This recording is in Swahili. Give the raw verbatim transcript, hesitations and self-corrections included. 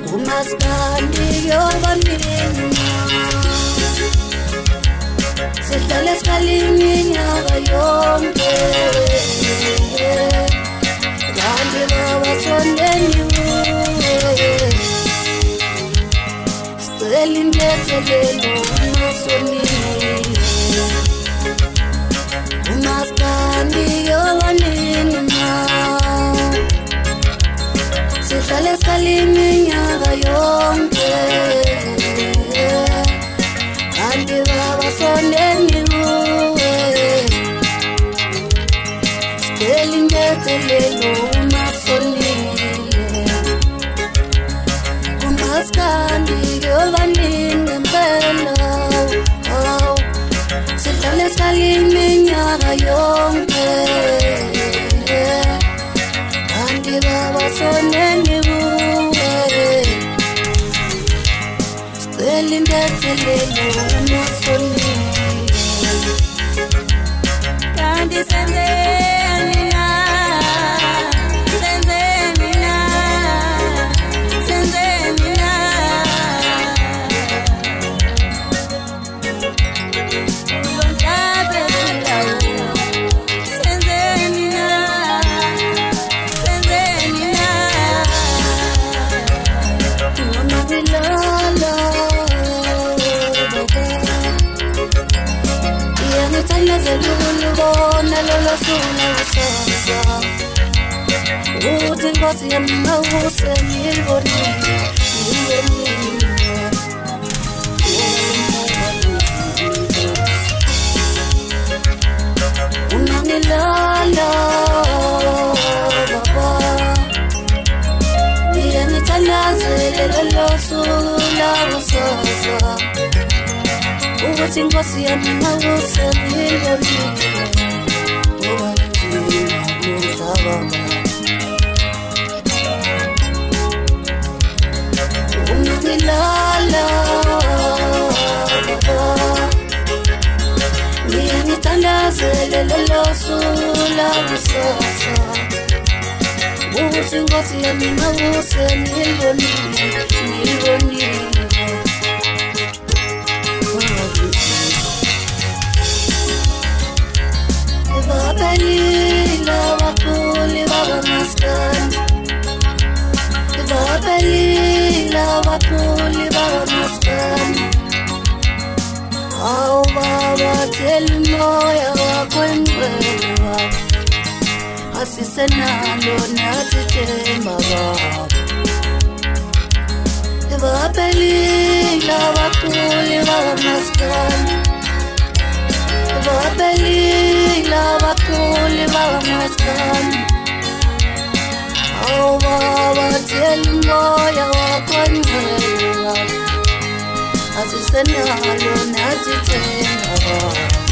umaskandi yobanina sihlale sikalimi nyaka yonke kanti babasondeni sicela intethelelo umasonile umaskandi yobanina sihlale sikalimi nyaka yonke kanti babasondeni sicela intethelelo umasonile umaskandi yobanina mpela oh sihlale sikalimi nyaka yonke kanti babasondeni sicela intethelelo umasonile kanti senzeni na senzeni na senzeni na lontabe silawo senzeni na senzeni na mama bilala ngithanda zelulubona lolo suna usasa uthi inkosi yami mawuse ngilibonile ungangilala baba ngithanda zelulubona suna usasa uthi inkosi yami mawuse ngilibonile ungangilala baba ngiyangithandazele lelo sula kusasa uthi inkosi yami mawuse ngilibonile ngilibonile Babelila wakuli baba maskandi Babelila wakuli baba maskandi Awu baba tell moya wakwengwela Asisenalo nathi themba baba Babelila wakuli baba maskandi Babelila wakuli baba maskandi Awu baba tell moya wakwengwela Asisenalo nathi themba baba